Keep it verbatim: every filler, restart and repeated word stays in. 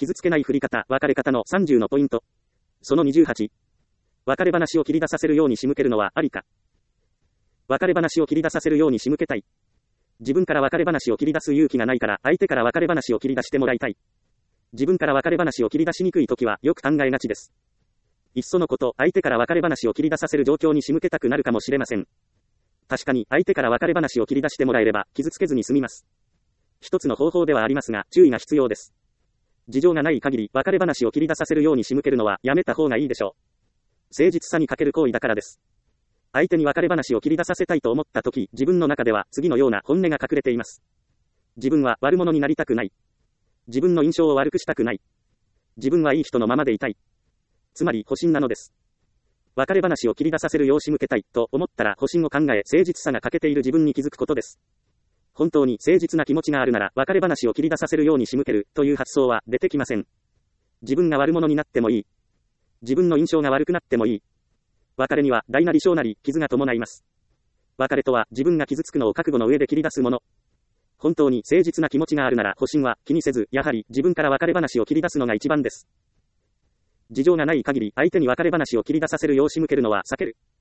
傷つけない振り方、別れ方のさんじゅうのポイント。そのにじゅうはち。別れ話を切り出させるように仕向けるのはありか。別れ話を切り出させるように仕向けたい。自分から別れ話を切り出す勇気がないから、相手から別れ話を切り出してもらいたい。自分から別れ話を切り出しにくいときは、よく考えがちです。いっそのこと、相手から別れ話を切り出させる状況に仕向けたくなるかもしれません。確かに、相手から別れ話を切り出してもらえれば、傷つけずに済みます。一つの方法ではありますが、注意が必要です。事情がない限り、別れ話を切り出させるように仕向けるのは、やめた方がいいでしょう。誠実さに欠ける行為だからです。相手に別れ話を切り出させたいと思ったとき、自分の中では、次のような本音が隠れています。自分は悪者になりたくない。自分の印象を悪くしたくない。自分はいい人のままでいたい。つまり、保身なのです。別れ話を切り出させるよう仕向けたい、と思ったら保身を考え、誠実さが欠けている自分に気づくことです。本当に誠実な気持ちがあるなら、別れ話を切り出させるように仕向ける、という発想は出てきません。自分が悪者になってもいい。自分の印象が悪くなってもいい。別れには大なり小なり傷が伴います。別れとは自分が傷つくのを覚悟の上で切り出すもの。本当に誠実な気持ちがあるなら保身は気にせず、やはり自分から別れ話を切り出すのが一番です。事情がない限り相手に別れ話を切り出させるよう仕向けるのは避ける。